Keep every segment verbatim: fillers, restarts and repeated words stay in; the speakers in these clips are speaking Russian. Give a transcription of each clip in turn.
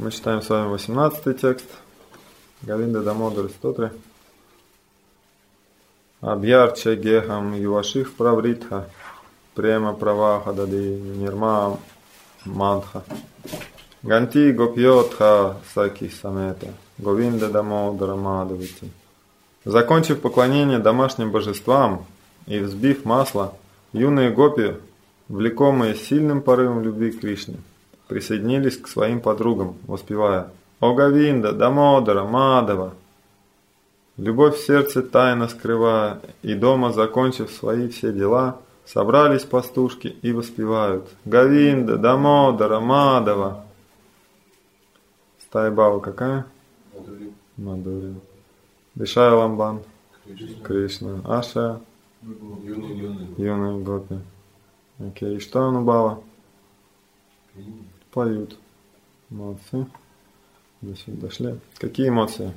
Мы читаем с вами восемнадцатый текст. Говинда Дамодара Стотри. Абьярча гехам юваших правритха према праваха дади нирма мантха ганти гопьотха саки самета Говинда Дамодара Мадавити. Закончив поклонение домашним божествам и взбив масло, юные гопи, влекомые сильным порывом любви к Кришне, присоединились к своим подругам, воспевая «О Говинда, Дамодара, Мадава!». Любовь в сердце тайно скрывая, и дома, закончив свои все дела, собрались пастушки и воспевают «Говинда, Дамодара, Мадава!». Стая бава какая? Мадури. Мадури. Вишая Ламбан. Кришна. Аша. Юный. Юные гопи. Окей. Что Анубала? Поют. Молодцы. До сюда дошли. Какие эмоции?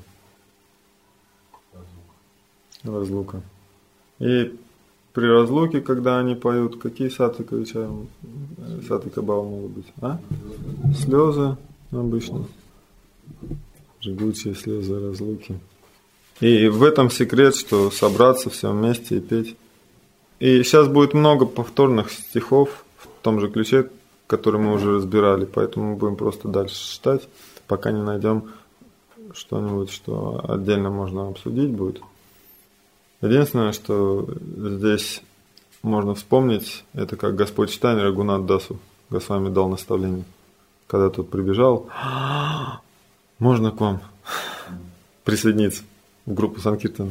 Разлука. И при разлуке, когда они поют, какие сатвика вечером, сатвика бала могут быть? А? Слезы обычно. Жгучие слезы разлуки. И в этом секрет, что собраться все вместе и петь. И сейчас будет много повторных стихов в том же ключе, который мы уже разбирали, поэтому мы будем просто дальше читать, пока не найдем что-нибудь, что отдельно можно обсудить будет. Единственное, что здесь можно вспомнить, это как Господь Чайтанья Рагунат Дасу Госвами дал наставление. Когда тот прибежал, можно к вам присоединиться в группу Санкиртана.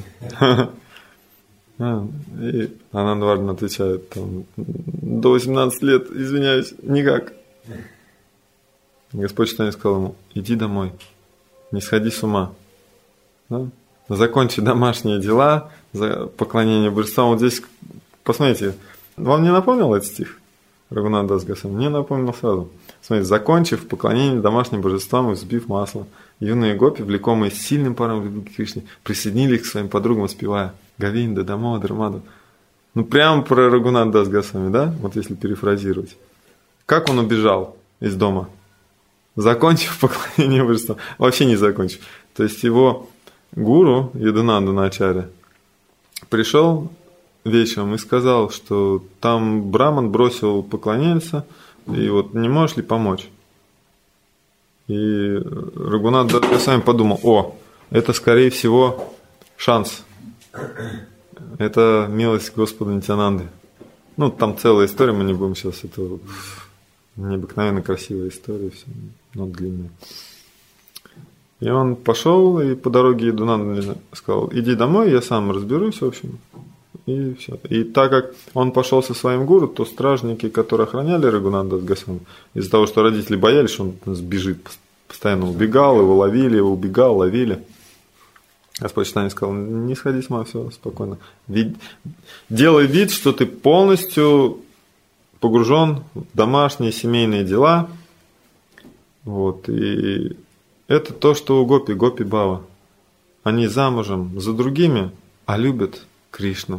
И Ананда Вардхана отвечает, там, до восемнадцати лет, извиняюсь, никак. Господь Чайтанья сказал ему, иди домой, не сходи с ума. Да? Закончи домашние дела, за поклонение божествам. Вот здесь, посмотрите, вам не напомнил этот стих? Рагунат Дас Госвами? Мне напомнил сразу. Смотрите, закончив поклонение домашним божествам и взбив масло, юные гопи, влекомые сильным паром любви к Кришне, присоединились к своим подругам, воспевая Говинда, Дамодара, Мадава. Ну, прямо про Рагунат Дас Госвами, да? Вот если перефразировать. Как он убежал из дома? Закончив поклонение божествам. Вообще не закончив. То есть его гуру, Ядунанда Начарья, пришел вечером и сказал, что там браман бросил поклоняться, и вот не можешь ли помочь? И Рагунат Дас Госвами подумал, о, это скорее всего шанс. Это милость Господа Нитьянанды. Ну, там целая история, мы не будем сейчас, это необыкновенно красивая история, все, но длинная. И он пошел, и по дороге Ядунанда сказал, иди домой, я сам разберусь, в общем. И все. И так как он пошел со своим гуру, то стражники, которые охраняли Рагунат Дас Госвами, из-за того, что родители боялись, что он сбежит, постоянно убегал, его ловили, его убегал, ловили. Господь Чайтанья сказал, не сходи с ума, все, спокойно. Вид... Делай вид, что ты полностью погружен в домашние семейные дела. Вот. И это то, что у гопи, гопи бава. Они замужем за другими, а любят Кришну.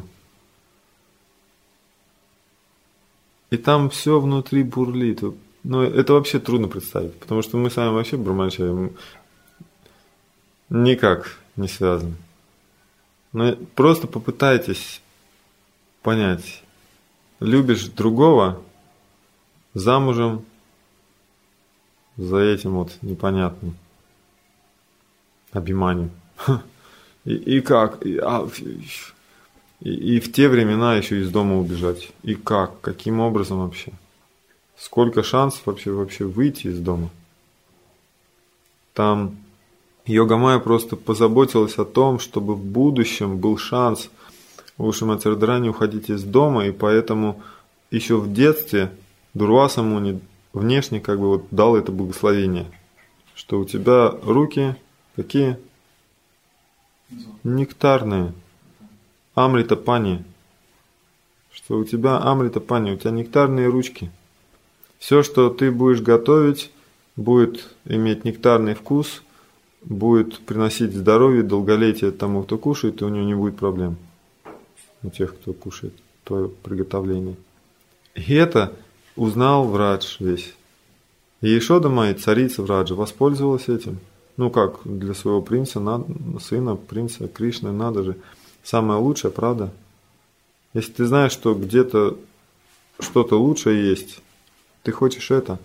И там все внутри бурлит. Но это вообще трудно представить, потому что мы с вами вообще брахмачари никак не связаны. Но просто попытайтесь понять. Любишь другого, замужем за этим вот непонятным абхиманью. И, и как? И, а, и, и в те времена еще из дома убежать. И как? Каким образом вообще? Сколько шансов вообще, вообще выйти из дома? Там Йога-майя просто позаботилась о том, чтобы в будущем был шанс у Шримати Радхарани уходить из дома, и поэтому еще в детстве Дурваса Муни внешне как бы вот дал это благословение, что у тебя руки какие? Нектарные. Амрита пани. Что у тебя амрита пани, у тебя нектарные ручки. Все, что ты будешь готовить, будет иметь нектарный вкус, будет приносить здоровье, долголетие тому, кто кушает, и у него не будет проблем. У тех, кто кушает твое приготовление. И это узнал Врадж весь. И Ешода Майя, царица Враджа, воспользовалась этим. Ну как, для своего принца, сына, принца Кришны, надо же. Самое лучшее, правда? Если ты знаешь, что где-то что-то лучшее есть, ты хочешь это.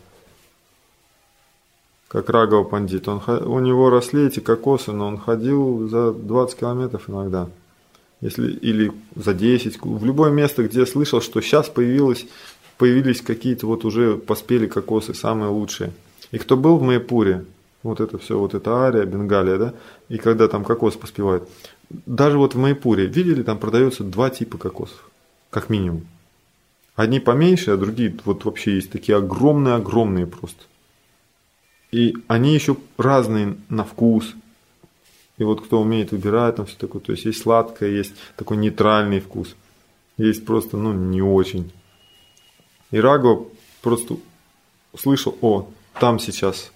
Как Рагава Пандит. Он, у него росли эти кокосы, но он ходил за двадцать километров иногда. Если, или за десять. В любое место, где я слышал, что сейчас появилось, появились какие-то вот уже поспели кокосы, самые лучшие. И кто был в Майяпуре, вот это все, вот это Ария, Бенгалия, да, и когда там кокос поспевают. Даже вот в Майяпуре, видели, там продается два типа кокосов, как минимум. Одни поменьше, а другие вот вообще есть такие огромные-огромные просто. И они еще разные на вкус. И вот кто умеет выбирать, там все такое, то есть есть сладкое, есть такой нейтральный вкус. Есть просто, ну, не очень. И Рагава просто услышал, о, там сейчас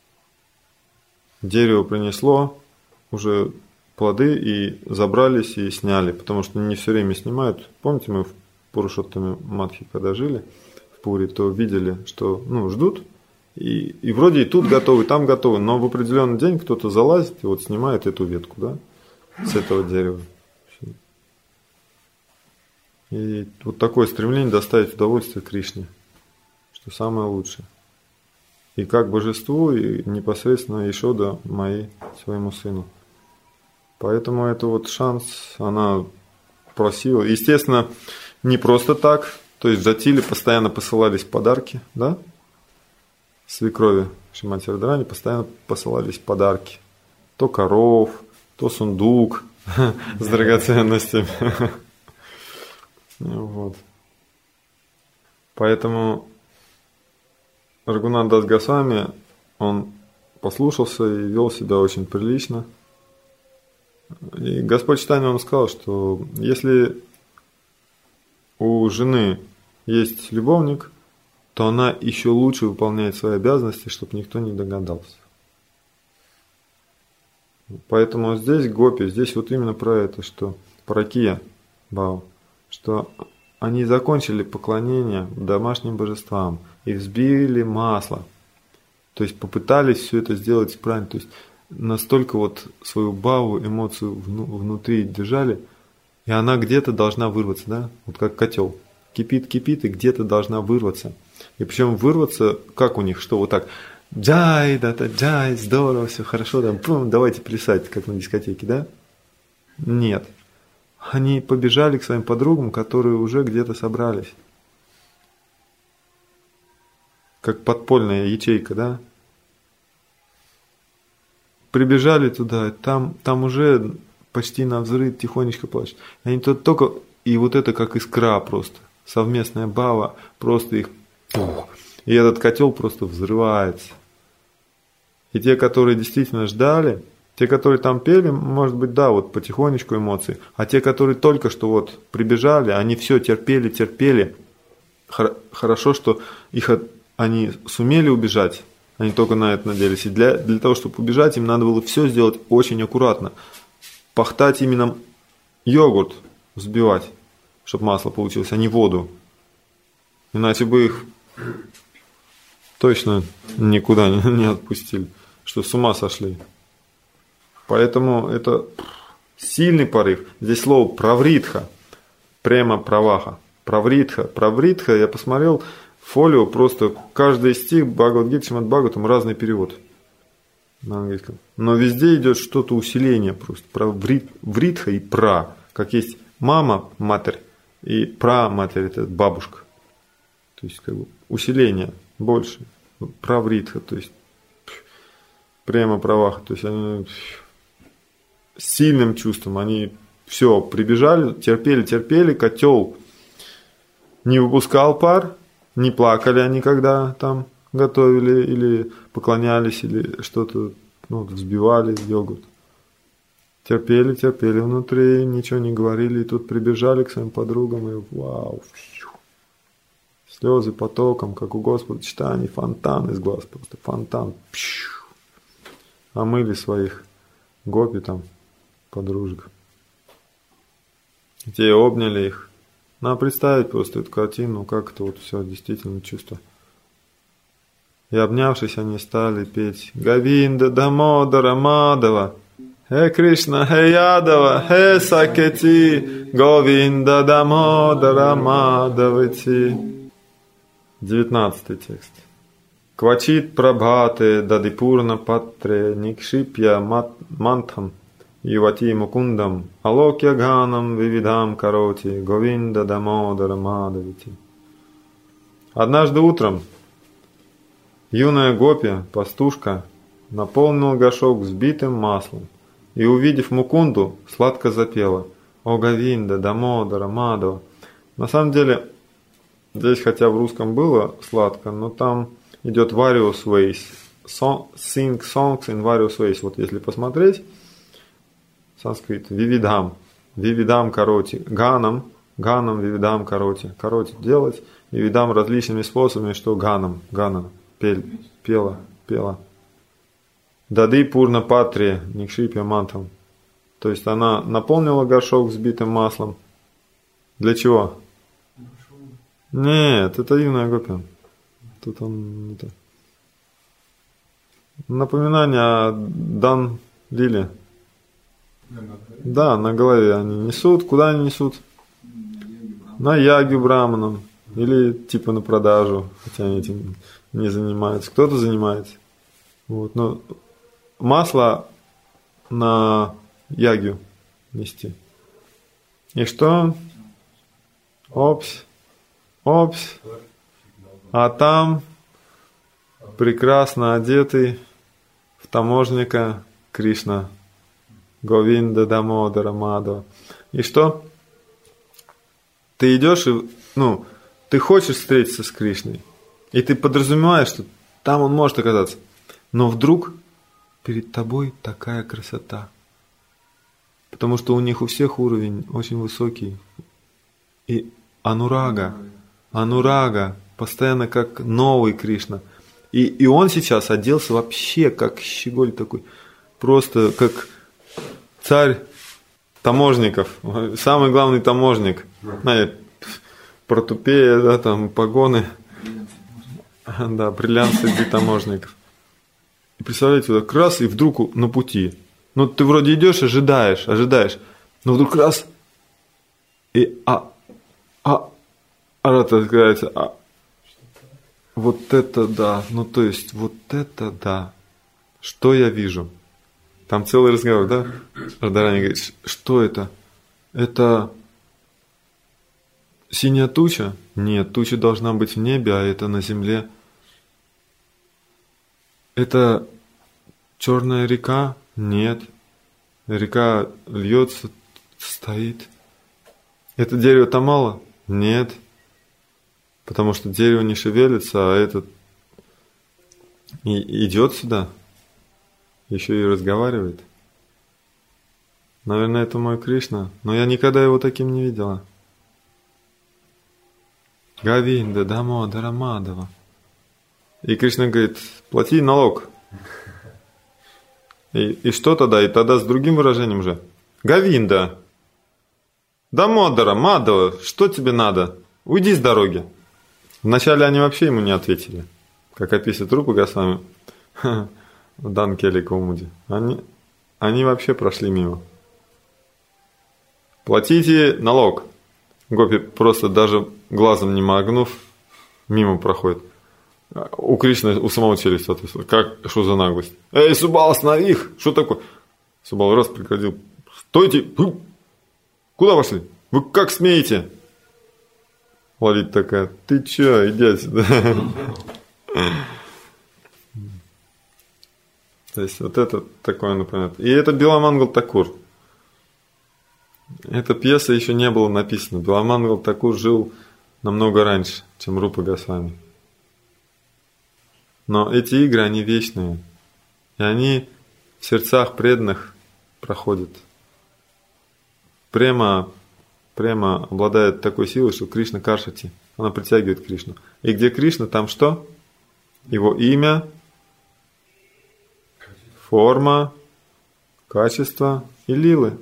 дерево принесло уже плоды и забрались и сняли, потому что не все время снимают. Помните, мы в Пурушоттаме Матхе, когда жили в Пуре, то видели, что, ну, ждут, и, и вроде и тут готовы, и там готовы, но в определенный день кто-то залазит и вот снимает эту ветку, да, с этого дерева. И вот такое стремление доставить удовольствие Кришне, что самое лучшее. И как божеству, и непосредственно Ешода Майи своему сыну. Поэтому это вот шанс, она просила. Естественно, не просто так. То есть в Джатиле постоянно посылались подарки, да? Свекрови Шримати Радхарани постоянно посылались подарки. То коров, то сундук с драгоценностями. Вот. Поэтому Рагунат Дас Госвами, он послушался и вел себя очень прилично. И Господь Чайтанья, он сказал, что если у жены есть любовник, то она еще лучше выполняет свои обязанности, чтобы никто не догадался. Поэтому здесь гопи, здесь вот именно про это, что про Кия Бау, что они закончили поклонение домашним божествам и взбили масло. То есть попытались все это сделать правильно. То есть настолько вот свою баву, эмоцию внутри держали, и она где-то должна вырваться, да? Вот как котел. Кипит, кипит, и где-то должна вырваться. И причем вырваться, как у них, что вот так, джай, да-да, джай, здорово, все хорошо, там, пум, давайте плясать, как на дискотеке, да? Нет. Они побежали к своим подругам, которые уже где-то собрались. Как подпольная ячейка, да? Прибежали туда, там, там уже почти навзрыд тихонечко плачут. Они тут только, и вот это как искра просто, совместная бава, просто их, пух, и этот котел просто взрывается. И те, которые действительно ждали, те, которые там пели, может быть, да, вот потихонечку эмоции, а те, которые только что вот прибежали, они все терпели, терпели. Хорошо, что их, они сумели убежать. Они только на это надеялись. И для, для того, чтобы убежать, им надо было все сделать очень аккуратно. Пахтать именно йогурт, взбивать, чтобы масло получилось, а не воду. Иначе бы их точно никуда не, не отпустили, что с ума сошли. Поэтому это сильный порыв. Здесь слово правритха, прямо праваха. Правритха, правритха, я посмотрел фолио, просто каждый стих Бхагавад-гиты, Шримад-Бхагаватам разный перевод на английском. Но везде идет что-то усиление просто. Про вритха и пра. Как есть мама, матерь, и пра-матерь, это бабушка. То есть как бы усиление больше. Правритха, то есть прямо праваха. То есть они с сильным чувством. Они все, прибежали, терпели, терпели, котел не выпускал пар. Не плакали они, когда там готовили или поклонялись, или что-то, ну, взбивали йогурт. Терпели, терпели внутри, ничего не говорили, и тут прибежали к своим подругам, и вау, фью, слезы потоком, как у Господа Чайтаньи, фонтан из глаз, просто фонтан, пью, омыли своих гопи там, подружек. И те обняли их. Надо представить просто эту картину, как это вот все действительно чувство. И обнявшись, они стали петь Говинда Дамодара Мадава, Хе Кришна, Хе Ядава, Хе Сакети, Говинда Дамодара Мадавати. Девятнадцатый текст. Квачит прабхате дадипурна патре никшипья мантхам ювати мукундам алокья ганам вивидам кароти Говинда Дамодара Мадавити. Однажды утром юная гопи, пастушка, наполнила горшок взбитым маслом и, увидев Мукунду, сладко запела «О Говинда Дамодара Мадава». На самом деле, здесь хотя в русском было сладко, но там идет various ways. Song, sing songs in various ways. Вот если посмотреть, санскрит вивидам, вивидам короти, ганам, ганам вивидам короти. Короти делать, и видам различными способами, что ганам, ганам, пел, пела, пела. Дады пурна патри, никшипья мантам. То есть она наполнила горшок взбитым маслом. Для чего? Нет, это юная гопи. Тут он... Это... Напоминание о Дан Лиле. Да, на голове они несут. Куда они несут? На ягью браманам. Или типа на продажу. Хотя они этим не занимаются. Кто-то занимается. Вот, но масло на ягью нести. И что? Опс. Опс. А там прекрасно одетый в таможника Кришна. Говинда Дамодара Мадава. И что? Ты идешь и, ну, ты хочешь встретиться с Кришной. И ты подразумеваешь, что там он может оказаться. Но вдруг перед тобой такая красота. Потому что у них у всех уровень очень высокий. И анурага, анурага, постоянно как новый Кришна. И, и он сейчас оделся вообще как щеголь такой. Просто как царь таможников. Самый главный таможник. Знаете, протупея, да, там погоны. Да, бриллиант среди таможников. И представляете, вот так раз, и вдруг на пути. Ну, ты вроде идешь, ожидаешь, ожидаешь. Но вдруг раз, и а, а, а, это открывается, а, вот это да, ну, то есть, вот это да. Что я вижу? Там целый разговор, да? Радхарани говорит, что это? Это синяя туча? Нет, туча должна быть в небе, а это на земле. Это черная река? Нет. Река льется, стоит. Это дерево Тамала? Нет. Потому что дерево не шевелится, а этот и идет сюда. Еще и разговаривает. Наверное, это мой Кришна. Но я никогда его таким не видела. Говинда Дамодара Мадава. И Кришна говорит, плати налог. И, и что тогда? И тогда с другим выражением же. Говинда Дамодара Мадава, что тебе надо? Уйди с дороги. Вначале они вообще ему не ответили. Как описывает Рупа Госвами в Дан Кели Каумуди. Они, они вообще прошли мимо. Платите налог. Гопи просто даже глазом не моргнув, мимо проходит. У Кришны, у самого челюсть отвисла. Как, что за наглость? Эй, Субал, останови их! Что такое? Субал раз прекратил. Стойте! Куда пошли? Вы как смеете? Лолита такая, ты че, иди отсюда. То есть вот это такое, например. И это Биламангал Такур. Эта пьеса еще не была написана. Биламангал Такур жил намного раньше, чем Рупа Госвами. Но эти игры, они вечные. И они в сердцах преданных проходят. Према, према обладает такой силой, что Кришна Каршати. Она притягивает Кришну. И где Кришна, там что? Его имя, форма, качество и лилы.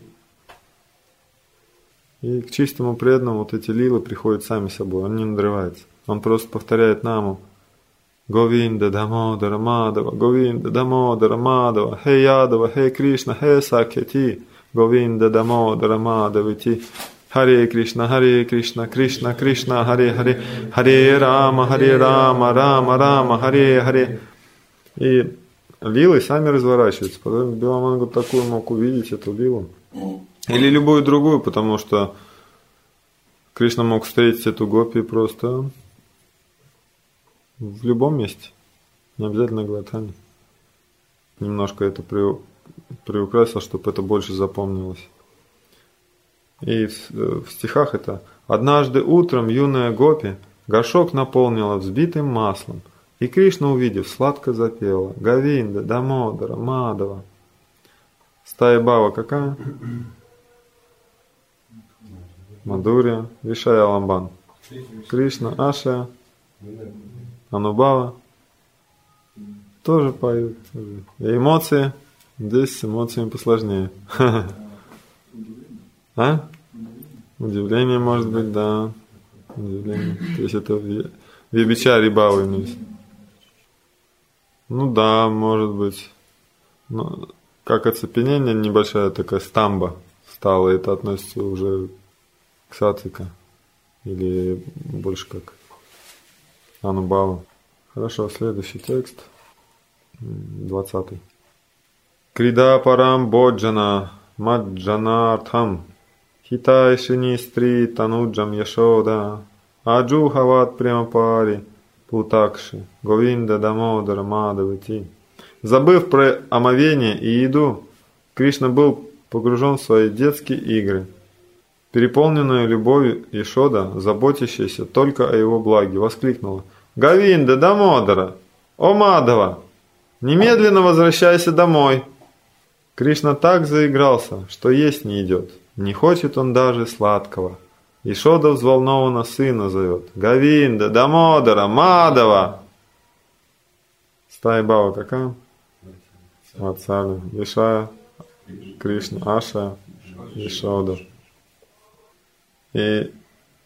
И к чистому преданному вот эти лилы приходят сами собой. Он не надрывается. Он просто повторяет наму. Говинда Дамодара Мадава, Говинда Дамодара Мадава, Хе Ядава, Хе Кришна, Хе Сакьяти, Говинда Дамодара Мадавити, Харе Кришна, Харе Кришна, Кришна Кришна, Харе Харе, Харе Рама, Харе Рама, Рама Рама, Харе Харе. И лилы сами разворачиваются. Потом Биламангу такую мог увидеть, эту лилу. Или любую другую, потому что Кришна мог встретить эту гопи просто в любом месте. Не обязательно Гвардхане. Немножко это приукрасил, чтобы это больше запомнилось. И в, в стихах это: «Однажды утром юная гопи горшок наполнила взбитым маслом, и Кришна, увидев, сладко запела: Говинда, Дамодара, Мадава». Стая Бава какая? Мадурья, Вишая Ламбан. Кришна, Аша, Анубава тоже поют. И эмоции. Здесь с эмоциями посложнее. А? Удивление может быть, да. Удивление. То есть это Вьябичари Бава имеется. Ну да, может быть. Но как оцепенение, небольшая такая стамба стала, это относится уже к сатвика. Или больше как Анубава. Хорошо, следующий текст. Двадцатый. Крида парам боджана маджанартхам хитайшини стри тануджам яшода аджухават прямапари путакши Говинда Дамодара Мадавати. Забыв про омовение и еду, Кришна был погружен в свои детские игры. Переполненная любовью Яшода, заботящаяся только о его благе, воскликнула: «Говинда Дамодара! О Мадава! Немедленно возвращайся домой!» Кришна так заигрался, что есть не идет. Не хочет он даже сладкого. Яшода взволнованно сына зовет: «Говинда Дамодара Мадава!» Стая Бава какая? Ватсали, Вишая, Кришна, Аша, Яшода. И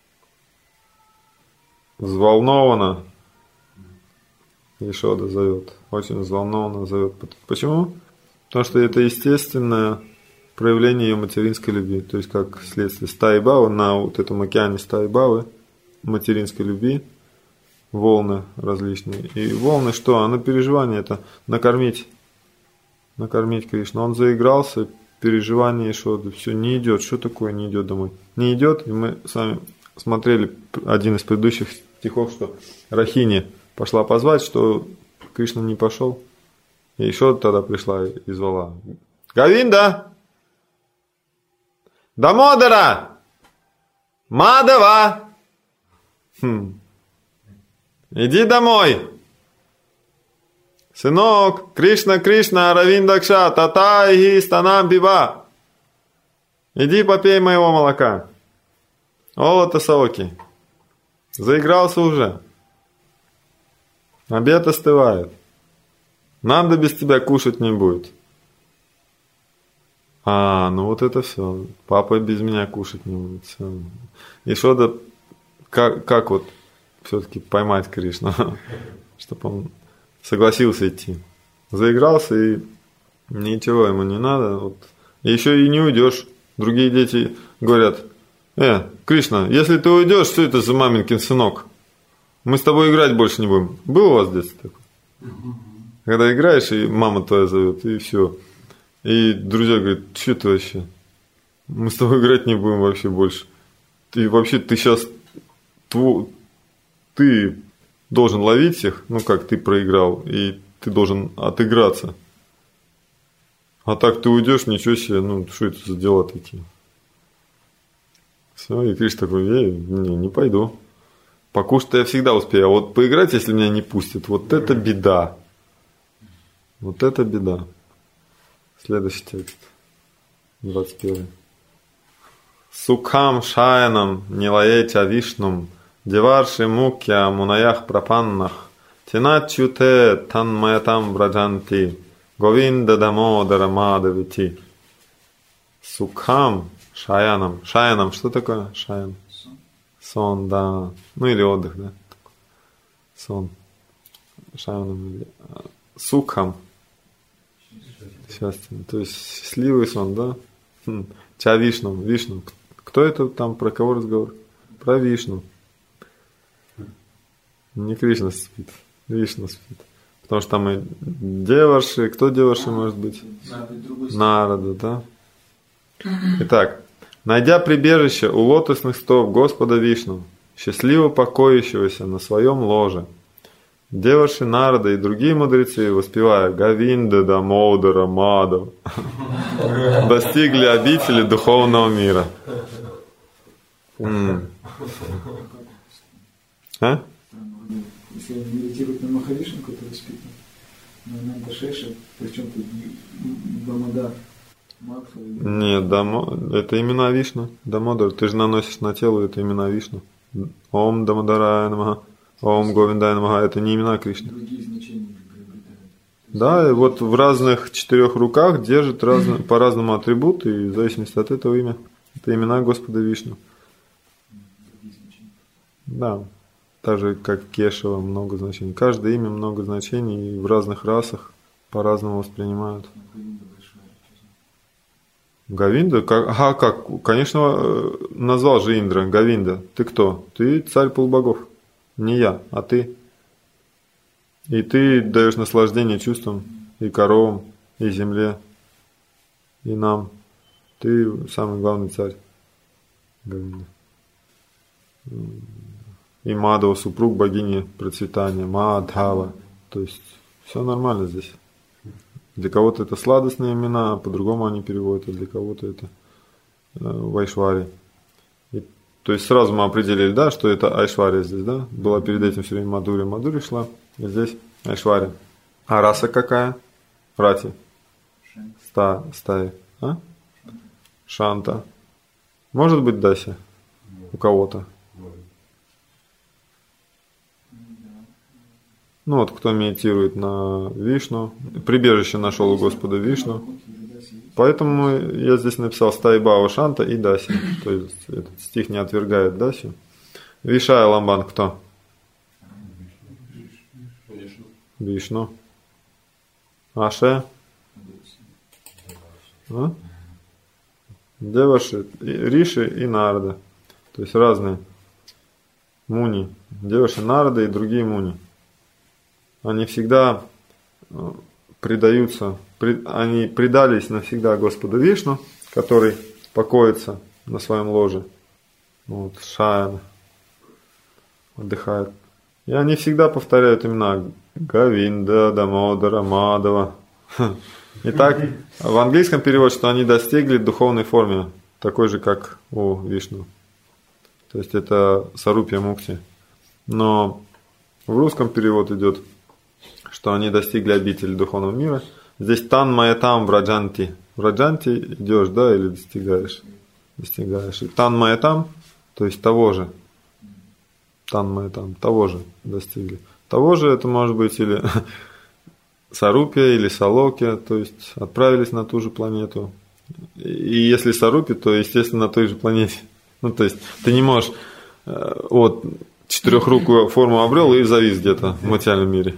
взволнованно Яшода зовет, очень взволнованно зовет. Почему? Потому что это естественное проявление ее материнской любви. То есть, как следствие стаи Бавы, на вот этом океане стаи Бавы, материнской любви, волны различные. И волны что? Оно переживание это накормить, накормить Кришну. Он заигрался, переживание Яшоды, все не идет. Что такое не идет домой? Не идет, и мы с вами смотрели один из предыдущих стихов, что Рахини пошла позвать, что Кришна не пошел. И Яшода тогда пришла и звала: «Говинда! Дамодара! Мадава! Хм. Иди домой! Сынок, Кришна, Кришна, Аравиндакша, Татай, Станам Биба! Иди попей моего молока! Олата Саоки! Заигрался уже! Обед остывает! Нанда без тебя кушать не будет!» А, ну вот это все. Папа без меня кушать не будет. Все. Яшода, как, как вот все-таки поймать Кришну, чтобы он согласился идти. Заигрался, и ничего ему не надо. Вот. И еще и не уйдешь. Другие дети говорят: «Э, Кришна, если ты уйдешь, что это за маменькин сынок? Мы с тобой играть больше не будем». Был у вас в детстве такой? Когда играешь, и мама твоя зовет, и все. И друзья говорят: что ты вообще? Мы с тобой играть не будем вообще больше. Ты вообще, ты сейчас, тво, ты должен ловить всех, ну как ты проиграл, и ты должен отыграться. А так ты уйдешь, ничего себе, ну что это за дела такие? Все, и Кришна такой: я не, не пойду. Покушать я всегда успею, а вот поиграть, если меня не пустят, вот это беда. Вот это беда. Следующий текст. двадцать первый. Сукхам шаянам нилаетя вишнум деварши мукья мунаях прапаннах тиначуте танмаятам браджанти Говинда Дамодара Мадавити. Сукхам шаянам. Шаянам, что такое шаян? Сон, да. Ну или отдых, да. Сон. Шаванам или Сукхам. Счастьем. То есть счастливый сон, да? Хм. Ча Вишну, Вишну. Кто это там, про кого разговор? Про Вишну. Не Кришна спит, Вишну спит. Потому что там и деварши, кто деварши может быть? Нарада, да? Итак, найдя прибежище у лотосных стоп Господа Вишну, счастливо покоящегося на своем ложе, деварши Нарада и другие мудрецы, воспевая Говинда, Дамодара, Мадава, достигли обители духовного мира. М. А? Если они медитируют на Махавишну, который спит на Ананда Шеша, причем тут Дамодар, Макфа или... Нет, Дамо... это имена Вишну. Дамодар. Ты же наносишь на тело, это имена Вишну. Ом Дамодарая Намаха, Ом Говиндая Намаха, это не имена Кришны. Другие значения приобретают. Да, и вот в разных четырех руках держит разно... по-разному атрибуты, и в зависимости от этого имя. Это имена Господа Вишну. Да. Так же, как Кешева, много значений. Каждое имя много значений, и в разных расах по-разному воспринимают. Говинда? Как, а как? Конечно, назвал же Индра Говинда. Ты кто? Ты царь полубогов. Не я, а ты. И ты даешь наслаждение чувствам и коровам, и земле, и нам. Ты самый главный царь. Говинда. И Мадава, супруг богини процветания, Мадхава. То есть все нормально здесь. Для кого-то это сладостные имена, а по-другому они переводят, а для кого-то это э, Вайшвари. И, то есть сразу мы определили, да, что это Айшвария здесь, да? Была перед этим все время Мадури, Мадури шла, и здесь Айшвария. А раса какая? Рати. Ста, стаи. А? Шанта. Может быть Даси? У кого-то. Ну вот, кто медитирует на Вишну, прибежище нашел у Господа Вишну. Поэтому я здесь написал Стайбава Шанта и Даси. То есть этот стих не отвергает Дасю. Вишая Ламбан кто? Вишну. Аше? А? Деваши, Риши и Нарада. То есть разные муни. Деваши, Нарада и другие муни. Они всегда предаются, они предались навсегда Господу Вишну, который покоится на своем ложе. Вот, Шаяна отдыхает. И они всегда повторяют имена Говинда, Дамодара, Мадава. Итак, в английском переводе, что они достигли духовной формы, такой же, как у Вишну. То есть это Сарупья Мукти. Но в русском перевод идет, что они достигли обители духовного мира. Здесь тан мая там в раджанти. В раджанти идешь, да, или достигаешь? Достигаешь. И тан мая там, то есть того же. Тан мая там, того же достигли. Того же это может быть или Сарупья, или Салокья, то есть отправились на ту же планету. И если Сарупья, то, естественно, на той же планете. Ну, то есть ты не можешь вот четырехрукую форму обрел и завис где-то в материальном мире.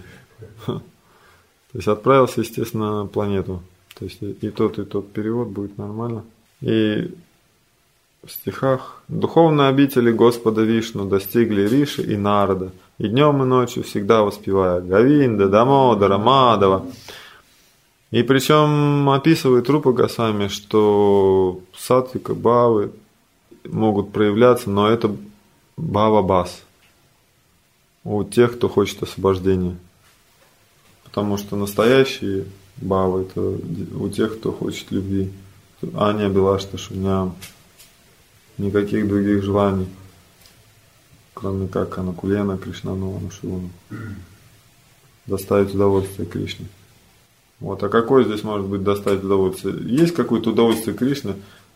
То есть отправился, естественно, на планету. То есть и тот, и тот перевод будет нормально. И в стихах духовные обители Господа Вишну достигли Риши и Нарада, и днем и ночью всегда воспевая Говинда, Дамодара, Мадава. И причем описывает Рупа Госвами, что сатвика, бхавы могут проявляться, но это бхава-бас у тех, кто хочет освобождения. Потому что настоящие бхавы это у тех, кто хочет любви. Аня Белашта Шуням. Никаких других желаний, кроме как Анакулена, Кришнану, Анушивану. Доставить удовольствие Кришне. Вот. А какое здесь может быть доставить удовольствие? Есть какое-то удовольствие Кришны?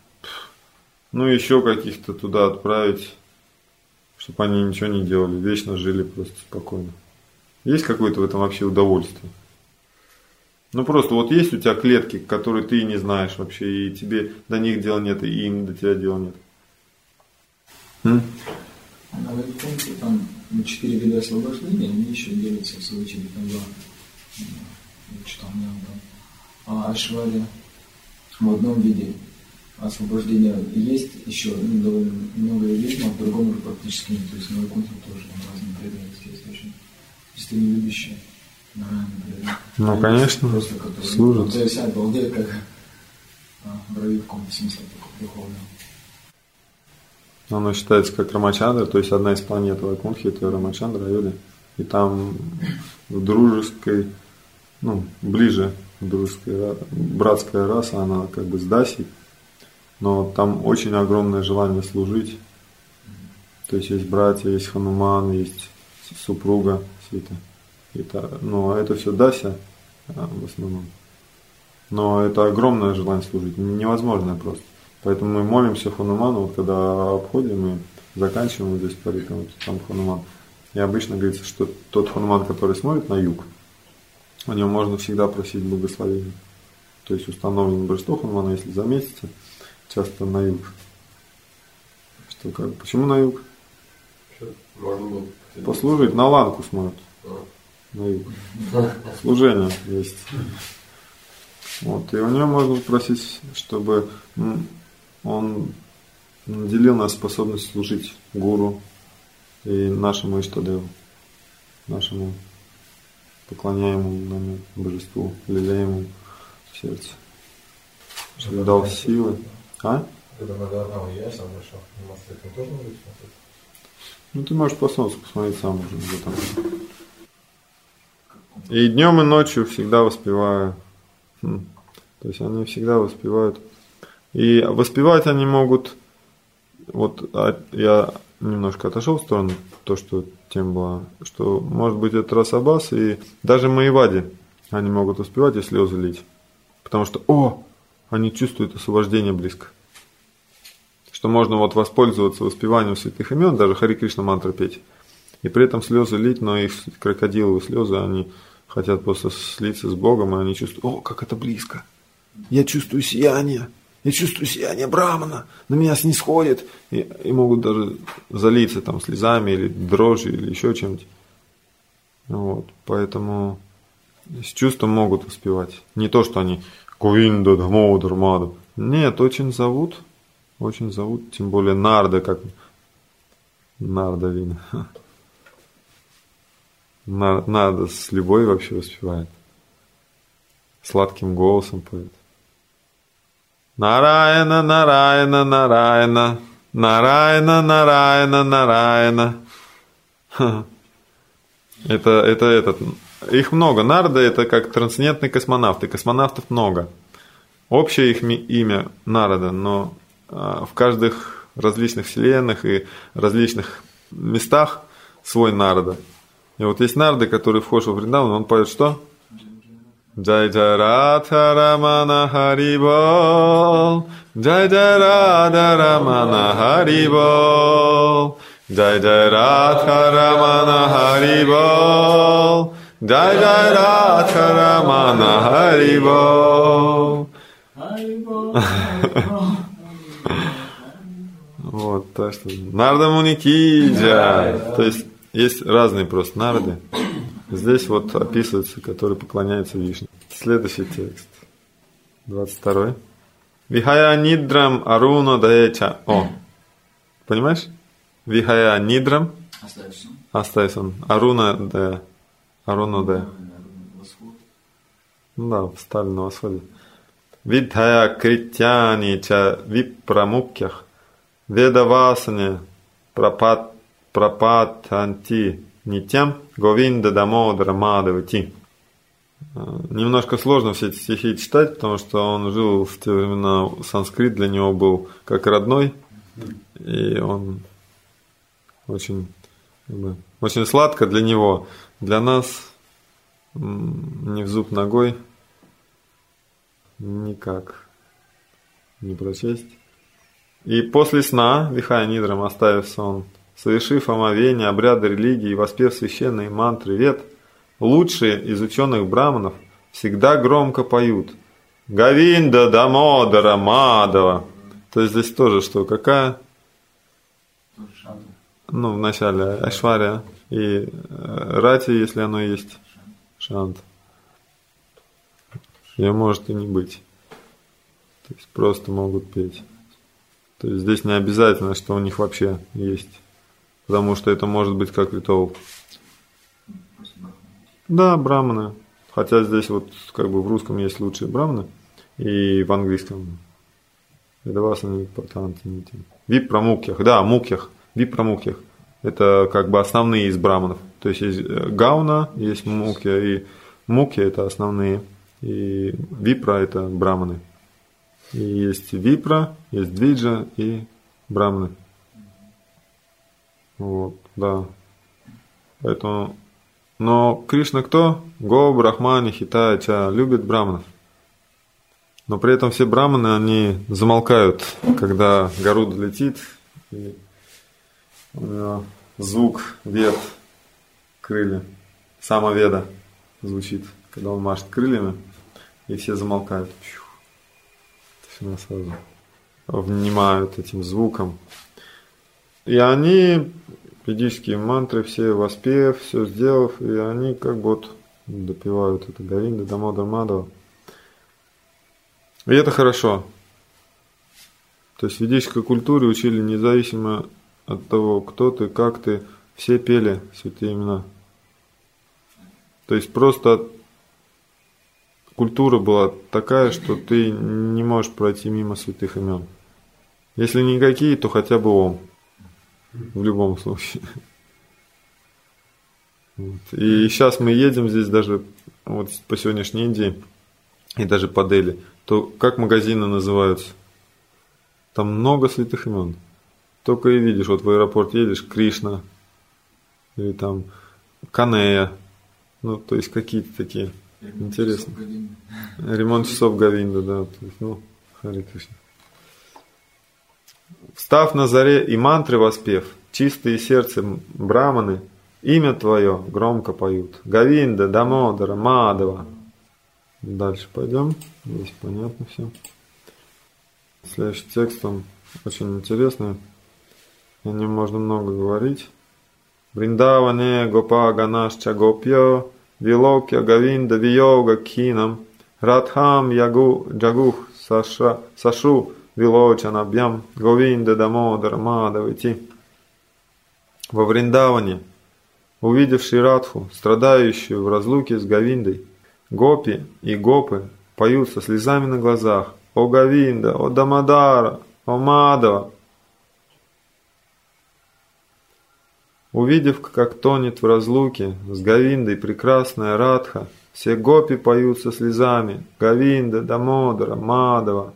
Ну, еще каких-то туда отправить, чтобы они ничего не делали, вечно жили просто спокойно. Есть какое-то в этом вообще удовольствие? Ну, просто вот есть у тебя клетки, которые ты не знаешь вообще, и тебе до них дела нет, и им до тебя дела нет. М? На Вайкунтхе там четыре вида освобождения, они еще делятся в свою очередь на два. Я читал недавно. А Ашвария в одном виде освобождения есть еще ну, довольно много релизма, а в другом уже практически нет. То есть на Вайкунтхе тоже там разные преданности есть очень чисто не любящие. Ну, они конечно, просто, служат. То есть обалдеют, как брови в каком-то смысле такого духовного. Оно считается как Рамачандра, то есть одна из планет Вайкунтхи, это Рамачандра, Айоди. И там в дружеской, ну, ближе дружеская, братская раса, она как бы с Дасей, но там очень огромное желание служить. То есть есть братья, есть Хануман, есть супруга Сита. Это, ну, это все Дася в основном. Но это огромное желание служить, невозможное просто. Поэтому мы молимся Хануману, вот когда обходим и заканчиваем вот здесь париком, вот там Хануман. И обычно говорится, что тот Хануман, который смотрит на юг, у него можно всегда просить благословения. То есть установлено божество Ханумана, если заметите, часто на юг. Что, как, почему на юг? Можно было послужить, на ланку смотрят. На юг. Служение есть. Вот, и у него можно попросить, чтобы он наделил нас способность служить гуру и нашему Иштадеву, нашему поклоняемому нами божеству, лелеемому в сердце. Чтобы дал силы. А? Когда надо одного я сам решил, этим тоже надо смотреть? Ну ты можешь по солнцу посмотреть сам уже, где там. И днем, и ночью всегда воспеваю. То есть они всегда воспевают. И воспевать они могут, вот я немножко отошел в сторону, то, что тема была, что может быть это Расабас, и даже Маевади они могут воспевать и слезы лить. Потому что, о, они чувствуют освобождение близко. Что можно вот воспользоваться воспеванием святых имен, даже Хари Кришна мантры петь, и при этом слезы лить, но их крокодиловые слезы, они хотят просто слиться с Богом, и они чувствуют, о, как это близко. Я чувствую сияние, я чувствую сияние Брамана, на меня снисходит, и, и могут даже залиться там слезами или дрожью, или еще чем-нибудь. Вот, поэтому с чувством могут воспевать. Не то, что они Говинда, Дамодар, Мадхав. Нет, очень зовут, очень зовут, тем более Нарда, как Нарда Вина. Нарда с любовью вообще воспевает. Сладким голосом поет. Нараяна, Нараяна, Нараяна, Нараяна, Нараяна, Нараяна. Это, это этот. Их много. Нарда это как трансцендентные космонавты. Космонавтов много. Общее их имя Нарада, но в каждых различных вселенных и различных местах свой Нарада. И вот есть Нарда, который вхож во Вриндаван, он поет что? Джай Джай Радха Рамана Харибол, Джай Джай Рада Рамана Харибол, Джай Джай Радха Рамана Харибол, Джай Джай Радха Рамана Харибол. Вот, так что Нарда Муники Джай. То есть есть разные просто нарды. Здесь вот описывается, который поклоняется Вишну. Следующий текст. двадцать второй. Вихая Нидрам Аруна Даеча. О, понимаешь? Вихая Нидрам. Оставь он. Аруна Дая. Аруна Дая. Ну да, встали на восходе. Видхая Критяни Ча Випрамукьях. Ведавасане Пропат Пропатанти Нитям Говинда Дамодара Мадавати. Немножко сложно все эти стихи читать, потому что он жил в те времена, санскрит для него был как родной, и он очень, очень сладко для него, для нас не в зуб ногой никак не прочесть. И после сна, Вихая Нидрам, оставив сон, совершив омовение, обряды религии и воспев священные мантры вед, лучшие из ученых браманов всегда громко поют Говинда Дамодара Мадава. То есть здесь тоже что? Какая? ну, в начале Айшвария и Рати, если оно есть, Шант. Ее может и не быть. То есть просто могут петь. То есть здесь не обязательно, что у них вообще есть. Потому что это может быть как ритуал. Да, браманы. Хотя здесь вот как бы в русском есть лучшие браманы. И в английском. Ведавасана Виппартанта. Виппрамукьях. Да, мукьях. Виппрамукьях. Это как бы основные из браманов. То есть есть гауна, есть мукья. И мукья это основные. И випра это браманы. И есть випра, есть двиджа и браманы. Вот, да. Поэтому... Но Кришна кто? Го, Брахмани, Хитая, Ча, любит браманов. Но при этом все браманы, они замолкают, когда Гаруда летит, и у него звук вед, крылья, самоведа звучит, когда он машет крыльями, и все замолкают. Все сразу внимают этим звуком. И они, ведические мантры, все воспев, все сделав, и они как бы вот допевают это Говинда, Дамодар, Мадава. И это хорошо. То есть в ведической культуре учили независимо от того, кто ты, как ты, все пели святые имена. То есть просто культура была такая, что ты не можешь пройти мимо святых имен. Если никакие, то хотя бы Ом. В любом случае. Вот. И сейчас мы едем здесь даже вот по сегодняшней Индии и даже по Дели, то как магазины называются? Там много святых имен. Только и видишь, вот в аэропорт едешь, Кришна, или там Канея, ну, то есть какие-то такие интересные. Ремонт часов Говинда, да. То есть, ну, Хари Кришна. Встав на заре и мантры воспев, чистые сердцем браманы, имя твое громко поют. Говинда, Дамодара, Мадава. Дальше пойдем. Здесь понятно все. Следующий текст, он очень интересный. О нем можно много говорить. Вриндаване Гопа Ганашча Гопьо, Вилокья Говинда Виога Кинам, Радхам Ягу Джагух Саша, Сашу Вилочанабьям, Говинда Дамодар Мадавити. Во Вриндаване, увидевший Радху, страдающую в разлуке с Говиндой, гопи и гопы поют со слезами на глазах: «О Говинда, о Дамодара, о Мадава!» Увидев, как тонет в разлуке с Говиндой прекрасная Радха, все гопи поют со слезами: Говинда, Дамодара, Мадава.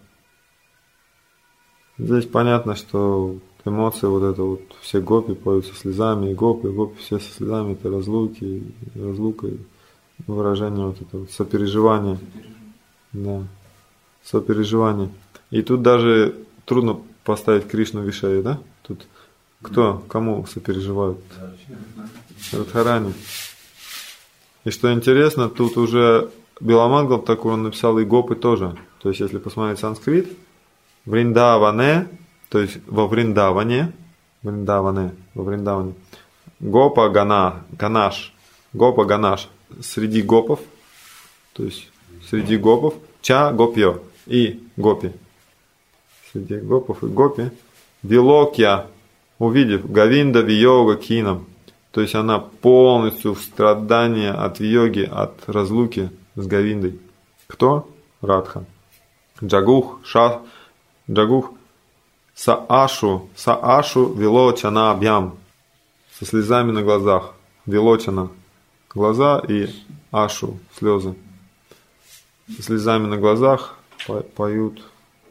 Здесь понятно, что эмоции вот это вот, все гопи поют со слезами, и гопи, и гопи все со слезами, это разлуки, разлука, выражение вот это вот, сопереживание. Да, сопереживание. И тут даже трудно поставить Кришну в Вишае, да? Тут кто, кому сопереживают? Радхарани. И что интересно, тут уже Биламангал Такур, он написал и гопы тоже. То есть, если посмотреть санскрит, Вриндаване, то есть во Вриндаване, Вриндаване, во Вриндаване, Гопа Гана, Ганаш, Гопа Ганаш, среди гопов, то есть среди гопов, Ча Гопьо и Гопи. Среди гопов и Гопи. Вилокья, увидев Говинда Виога Кинам, то есть она полностью в страдании от виоги, от разлуки с Говиндой. Кто? Радха. Джагух, Ша, Джагух, Саашу, Саашу Вилочана Абьям, со слезами на глазах. Вилочана, глаза, и Ашу, слезы. Со слезами на глазах поют.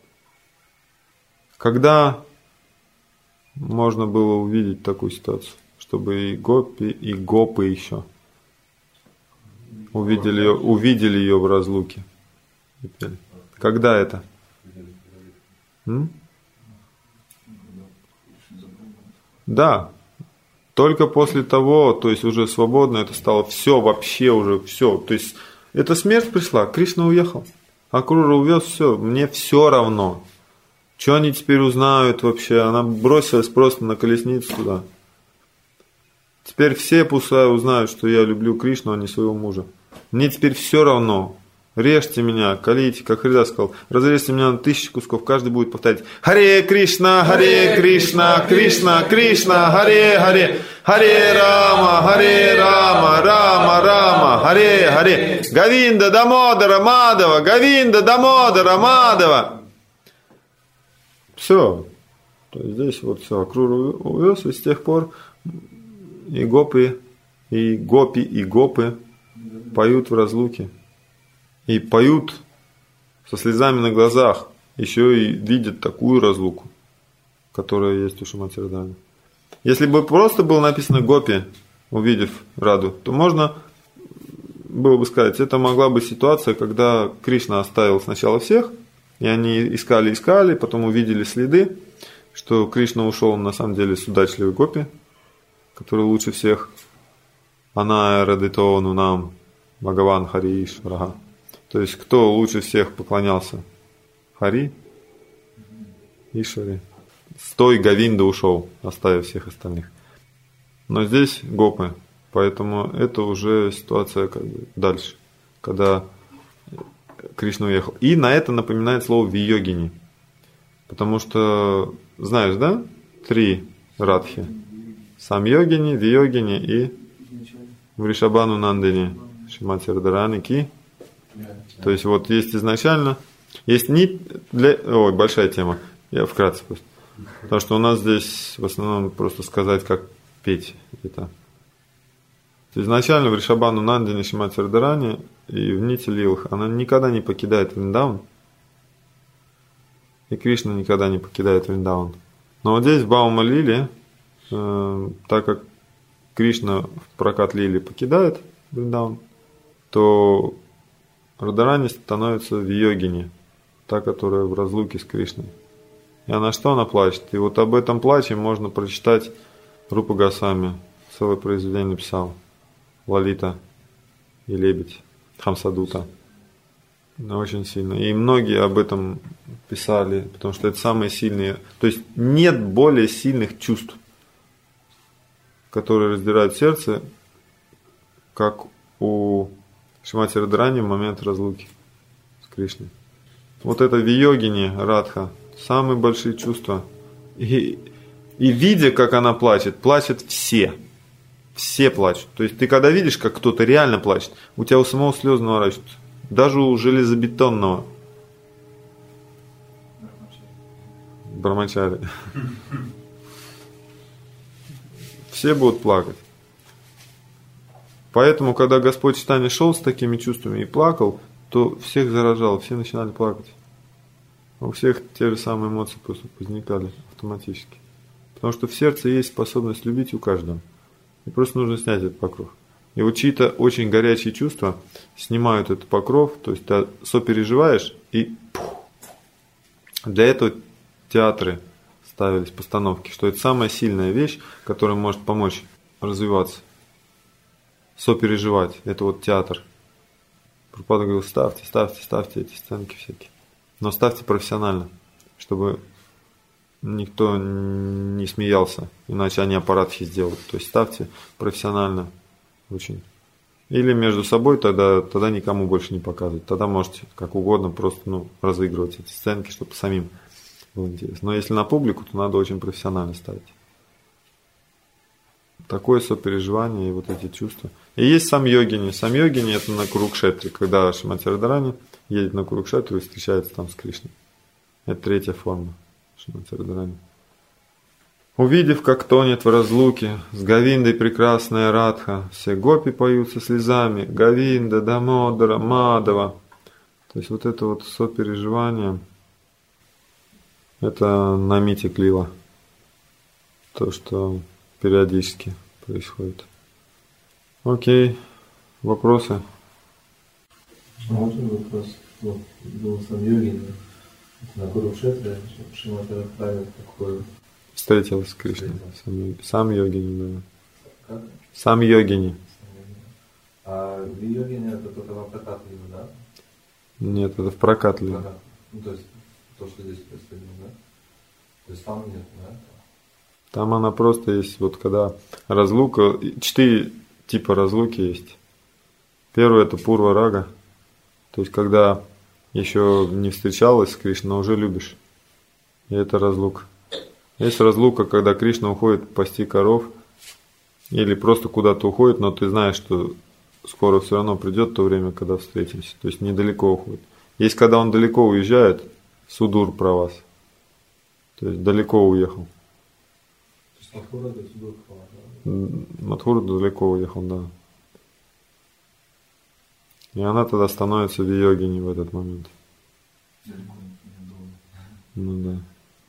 Когда можно было увидеть такую ситуацию, чтобы и гопи, и гопы еще увидели ее, увидели ее в разлуке? Когда это? М? Да, только после того, то есть уже свободно это стало все, вообще уже все. То есть эта смерть пришла, Кришна уехал, Акрура увез, все, мне все равно. Что они теперь узнают вообще? Она бросилась просто на колесницу туда. Теперь все пускай узнают, что я люблю Кришну, а не своего мужа. Мне теперь все равно. Режьте меня, колите, как Хридас сказал, разрежьте меня на тысячи кусков, каждый будет повторять Харе Кришна, Харе Кришна, Кришна, Кришна, Харе Харе, Харе Рама, Харе Рама, Рама, Рама, Харе Харе, Говинда Дамодара Мадава, Говинда Дамодара Мадава. Все. То есть здесь вот все, Акрура увез, и с тех пор и гопи, и гопи, и гопы поют в разлуке. И поют со слезами на глазах, еще и видят такую разлуку, которая есть у Шримати Радхарани. Если бы просто было написано гопи, увидев Раду, то можно было бы сказать, это могла быть ситуация, когда Кришна оставил сначала всех, и они искали-искали, потом увидели следы, что Кришна ушел на самом деле с удачливой гопи, который лучше всех. Она радитону нам, Бхагаван Хари Ишварага. То есть, кто лучше всех поклонялся? Хари, Ишвари. С той Говинда ушел, оставив всех остальных. Но здесь гопы, поэтому это уже ситуация как бы дальше, когда Кришна уехал. И на это напоминает слово вийогини. Потому что, знаешь, да? Три радхи. Самьогини, вийогини и Вришабану Нандини. Шримати Радхарани Ки. То есть вот есть изначально, есть нить для... Ой, большая тема. Я вкратце просто. Потому что у нас здесь в основном просто сказать, как петь это. Изначально Вришабану Нандини Шримати Радхарани и в нити лилах она никогда не покидает Вриндаван. И Кришна никогда не покидает Вриндаван. Но вот здесь в Баума Лиле, э, так как Кришна в прокат Лили покидает Вриндаван, то Радхарани становится вийогини, та, которая в разлуке с Кришной. И она что она плачет? И вот об этом плаче можно прочитать Рупа Госвами. Целое произведение написал. Лалита и Лебедь, Хамсадута. Очень сильно. И многие об этом писали, потому что это самые сильные. То есть нет более сильных чувств, которые раздирают сердце, как у Шримати Радхарани в момент разлуки с Кришной. Вот это вийогини Радха, самые большие чувства. И, и видя, как она плачет, плачут все. Все плачут. То есть ты когда видишь, как кто-то реально плачет, у тебя у самого слезы наворачиваются. Даже у железобетонного Брамачари. Все будут плакать. Поэтому, когда Господь Чайтанья шел с такими чувствами и плакал, то всех заражал, все начинали плакать. У всех те же самые эмоции просто возникали автоматически. Потому что в сердце есть способность любить у каждого. И просто нужно снять этот покров. И вот чьи-то очень горячие чувства снимают этот покров, то есть ты сопереживаешь, и пух. Для этого театры ставились, постановки, что это самая сильная вещь, которая может помочь развиваться. Сопереживать. Это вот театр. Прабхупада говорил, ставьте, ставьте, ставьте эти сценки всякие. Но ставьте профессионально, чтобы никто не смеялся, иначе они аппаратхи сделают. То есть ставьте профессионально очень. Или между собой, тогда, тогда никому больше не показывать. Тогда можете как угодно просто ну, разыгрывать эти сценки, чтобы самим было интересно. Но если на публику, то надо очень профессионально ставить. Такое сопереживание и вот эти чувства. И есть самьогини. Самьогини это на Курукшетре, когда Шримати Радхарани едет на Курукшетру и встречается там с Кришной. Это третья форма Шримати Радхарани. Увидев, как тонет в разлуке с Говиндой прекрасная Радха, все гопи поют со слезами, Говинда, Дамодара, Мадава. То есть вот это вот сопереживание, это намити клила. То, что периодически происходит. Окей, вопросы? Можно вопрос? Вот, был сам Йогин на Курукшетре, Шримати Радхарани такой. Встретилась с Кришной. Сам, сам йогини, да. Как? Сам йогини. А в йогине это только в прокат лила, да? Нет, это в прокат лила. Ну, то есть то, что здесь происходило, да? То есть там нет, да? Там она просто есть, вот когда разлука, четыре типа разлуки есть. Первый это пурва рага, то есть когда еще не встречалась с Кришной, но уже любишь. И это разлука. Есть разлука, когда Кришна уходит пасти коров, или просто куда-то уходит, но ты знаешь, что скоро все равно придет то время, когда встретимся. То есть недалеко уходит. Есть, когда он далеко уезжает, судур про вас. То есть далеко уехал. То есть Мадхура до Судур Права, да? Мадхура далеко уехал, да. И она тогда становится в йогине в этот момент. Ну да.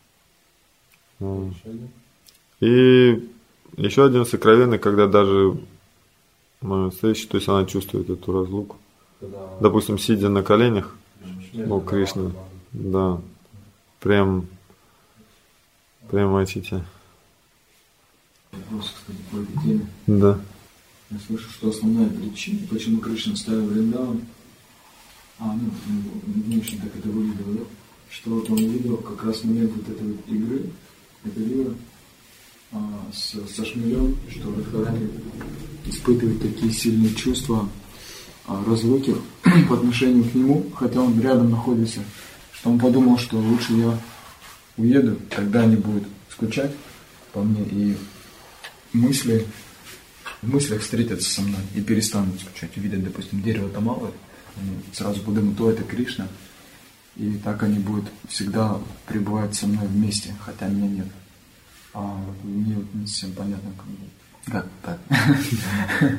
А. И еще один сокровенный, когда даже момент встречи, то есть она чувствует эту разлуку. Когда... Допустим, сидя на коленях Нет, у Кришны, да. да, прям, прям эти. Вопрос, кстати, по этой теме. Да. Я слышу, что основная причина, почему Кришна ставил Вриндаван, а, ну, внешне так это выглядело, да? Что вот он увидел как раз момент вот этой вот игры, это лила а, с, со шмелем, что Радхарани испытывает такие сильные чувства а, разлуки по отношению к нему, хотя он рядом находится, что он подумал, что лучше я уеду, тогда они будут скучать по мне и мысли, в мыслях встретятся со мной и перестанут скучать, увидят, допустим, дерево Тамалы, они сразу подумают, то это Кришна, и так они будут всегда пребывать со мной вместе, хотя меня нет. А вот мне вот не совсем понятно, как, как так.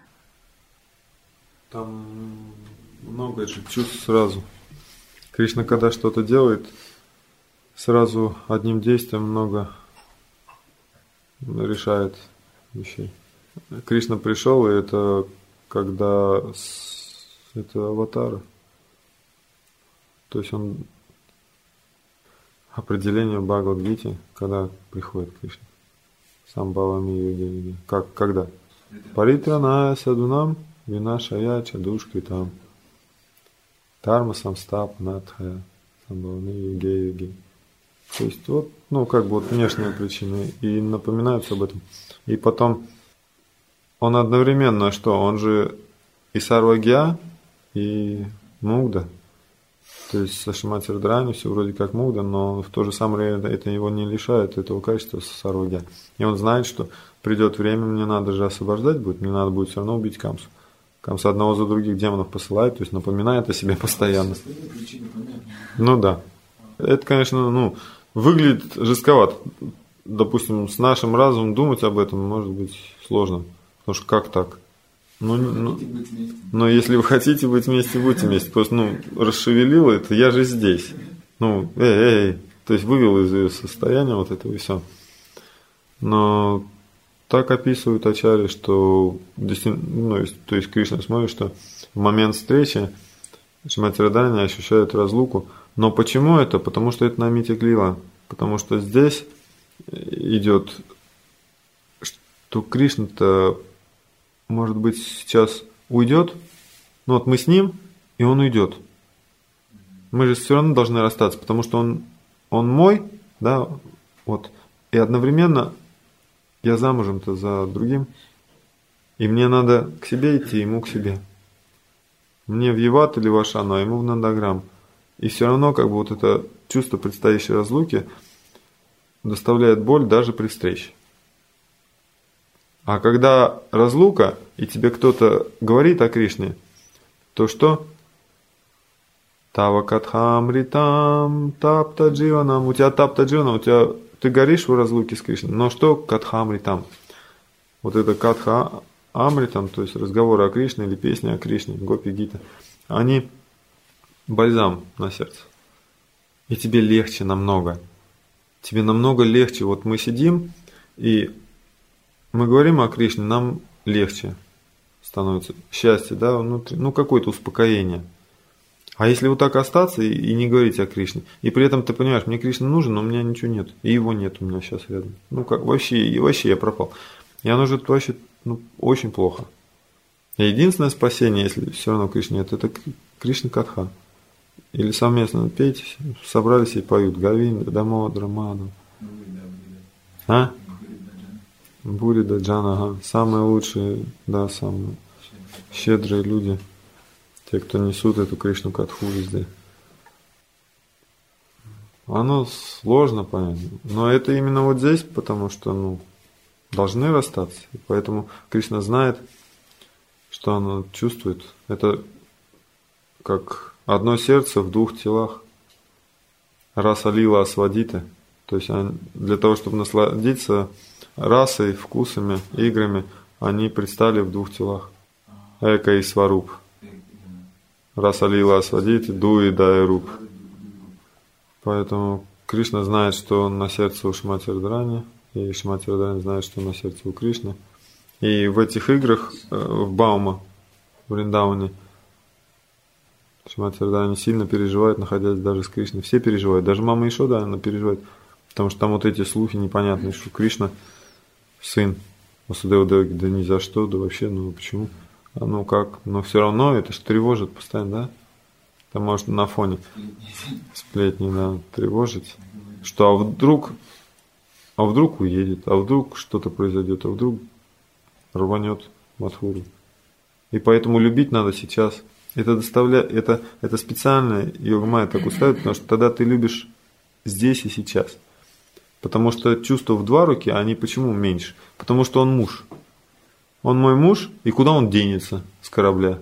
Там много же чувств сразу. Кришна, когда что-то делает, сразу одним действием много решает вещей. Кришна пришел, и это когда с, это аватара. То есть он определение Бхагавад-гите, когда приходит Кришна. Сам Бавами Йоги. Как, когда? Паритраная садунам винашая чадушки там. Тарма самстап надхая самбавами йоги йоги. То есть вот, ну как бы вот внешние причины и напоминаются об этом. И потом он одновременно что? Он же и Сарвагья, и Мугда. То есть со Шримати Радрани все вроде как Мугда, но в то же самое время это его не лишает этого качества Сарвагья. И он знает, что придет время, мне надо же освобождать будет, мне надо будет все равно убить Камсу. Камса одного за других демонов посылает, то есть напоминает о себе постоянно. Ну да. Это, конечно, ну, выглядит жестковато. Допустим, с нашим разумом думать об этом может быть сложно. Потому что как так? Ну, ну, но если вы хотите быть вместе, будьте вместе. Просто, ну, расшевелило это, я же здесь. Ну, эй, эй, эй. То есть вывел из ее состояния вот этого и все. Но так описывают ачарьи, что ну, то есть Кришна смотрит, что в момент встречи Шримати Радрани ощущает разлуку. Но почему это? Потому что это намити клила. Потому что здесь идет, что Кришна-то, может быть, сейчас уйдет, ну вот мы с ним, и он уйдет. Мы же все равно должны расстаться, потому что он, он мой, да, вот, и одновременно я замужем-то за другим, и мне надо к себе идти, ему к себе. Мне в Еват или в Ашану, а ему в Нандаграм. И все равно как бы вот это чувство предстоящей разлуки доставляет боль даже при встрече. А когда разлука, и тебе кто-то говорит о Кришне, то что? Тава катхамритам тапта дживанам. У тебя тапта дживанам, у тебя ты горишь в разлуке с Кришной. Но что катхамритам? Вот это катха амритам, то есть разговоры о Кришне или песни о Кришне, Гопи Гита, они бальзам на сердце. И тебе легче намного. Тебе намного легче. Вот мы сидим, и мы говорим о Кришне, нам легче становится. Счастье, да, внутри, ну какое-то успокоение. А если вот так остаться и, и не говорить о Кришне, и при этом ты понимаешь, мне Кришна нужен, но у меня ничего нет, и его нет у меня сейчас рядом. Ну как, вообще, и вообще я пропал. И оно же вообще ну, очень плохо. И единственное спасение, если все равно Кришны нет, это Кришна Катха. Или совместно пейте, собрались и поют Говинда, Дамодара, Мадхава. А? Бурида, Джана, ага. Самые лучшие, да, самые щедрые люди. Те, кто несут эту Кришну Катху везде. Оно сложно понять. Но это именно вот здесь, потому что, ну, должны расстаться. И поэтому Кришна знает, что оно чувствует. Это как одно сердце в двух телах. Раса лила асвадита. То есть для того, чтобы насладиться расой, вкусами, играми, они предстали в двух телах. Эка и сваруб. Раса лила асвадита, дуи да и руб. Поэтому Кришна знает, что он на сердце у Шримати Радхарани, и Шримати Радхарани знает, что он на сердце у Кришны. И в этих играх, в Баума, в Вриндаване, Шримати Радхарани сильно переживает, находясь даже с Кришной. Все переживают, даже мама Ишода, она переживает, потому что там вот эти слухи непонятные, что Кришна сын Васудева Деваки, да ни за что, да вообще, ну почему? А ну как? Но все равно это же тревожит постоянно, да? Это может на фоне сплетни, да, тревожить. Что, а вдруг, а вдруг уедет, а вдруг что-то произойдет, а вдруг рванет Мадхуру. И поэтому любить надо сейчас. Это доставляет, это, это специально йога-майя так уставит, потому что тогда ты любишь здесь и сейчас. Потому что чувства в два руки, они почему меньше? Потому что он муж. Он мой муж, и куда он денется с корабля?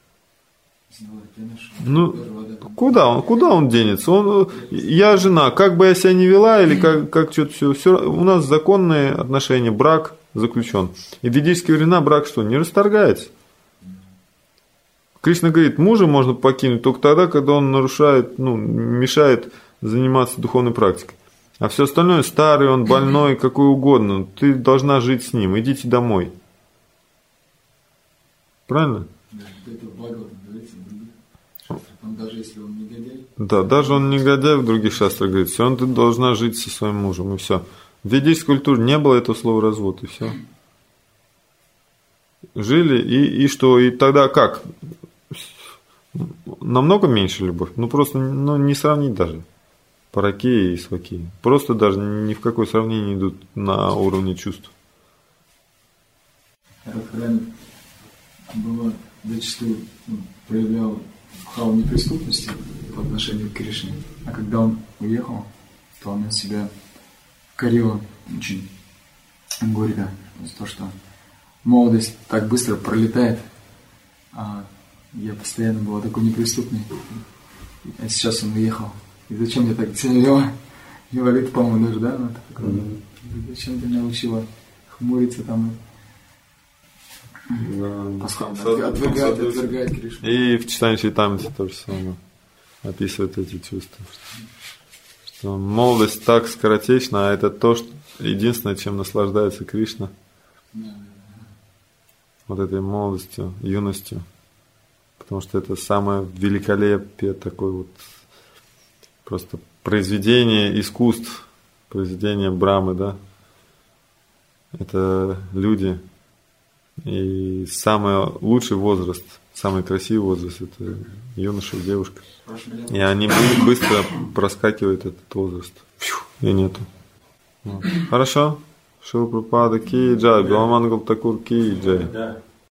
Ну, куда он, куда он денется? Он, я жена, как бы я себя не вела, или как, как что-то все, все, у нас законные отношения, брак заключен. И в ведические времена брак что, не расторгается? Кришна говорит, мужа можно покинуть только тогда, когда он нарушает, ну, мешает заниматься духовной практикой. А все остальное, старый он, больной, какой угодно, ты должна жить с ним, идите домой. Правильно? Это в Бхагаватам говорится, в других шастрах. Там даже если он негодяй. Да, даже он негодяй, в других шастрах говорит, все равно ты должна жить со своим мужем, и все. В ведической культуре не было этого слова развод, и все. Жили, и, и что? И тогда как? Намного меньше любовь. Ну просто, ну, не сравнить даже. Паракеи и свакеи. Просто даже ни в какое сравнение не идут на уровне чувств. Радхарани было зачастую, ну, проявлял бхаву неприступности по отношению к Кришне. А когда он уехал, то он себя корил очень горько. То, что молодость так быстро пролетает, а я постоянно была такой неприступной. А сейчас он уехал. И зачем я так себя вела? Говорит, по-моему, даже, да? Mm-hmm. Зачем ты меня учила хмуриться там? Да. Отвергать, отвергать Кришну. И в читании Чайтамрити то же самое описывает эти чувства. Что молодость так скоротечна, а это то, что единственное, чем наслаждается Кришна. Yeah. Вот этой молодостью, юностью. Потому что это самое великолепие, такое вот просто произведение искусств, произведение Брамы, да. Это люди. И самый лучший возраст, самый красивый возраст — это юноша и девушка. И они быстро проскакивают этот возраст. Фью, и нету. Вот. Хорошо. Шила Прабхупада ки джай, Биламангал Такур ки джай.